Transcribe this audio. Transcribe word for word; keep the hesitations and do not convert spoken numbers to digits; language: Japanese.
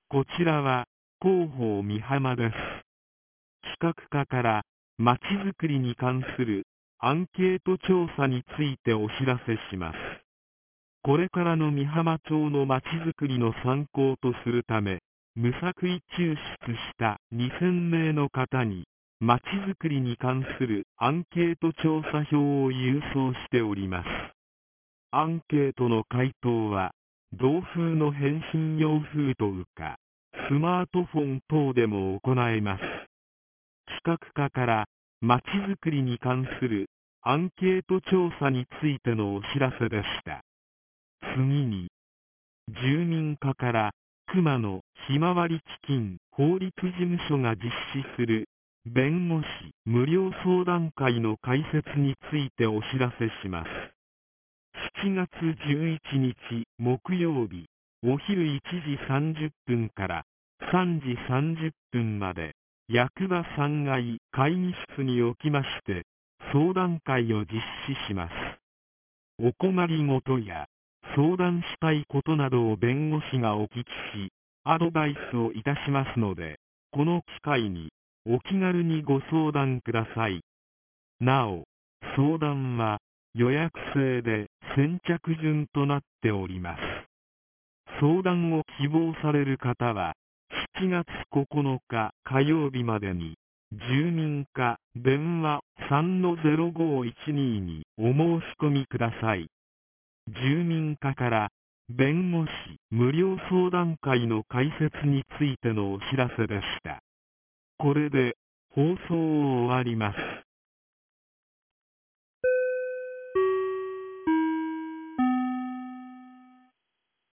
こちらは広報美浜です。企画課からまちづくりに関するアンケート調査についてお知らせします。これからの美浜町のまちづくりの参考とするため、無作為抽出したにせんめいの方にまちづくりに関するアンケート調査票を郵送しております。アンケートの回答は同封の返信用封筒かスマートフォン等でも行えます。企画課からまちづくりに関するアンケート調査についてのお知らせでした。次に、住民課から熊野ひまわり基金法律事務所が実施する弁護士無料相談会の開設についてお知らせします。しちがつじゅういちにち木曜日、お昼いちじさんじゅっぷんからさんじさんじゅっぷんまで、役場さんがい会議室におきまして相談会を実施します。お困りごとや相談したいことなどを弁護士がお聞きし、アドバイスをいたしますので、この機会にお気軽にご相談ください。なお、相談は予約制で先着順となっております。相談を希望される方は、しちがつここのか火曜日までに、住民課電話 さんのゼロごいちに にお申し込みください。住民課から弁護士無料相談会の開設についてのお知らせでした。これで放送を終わります。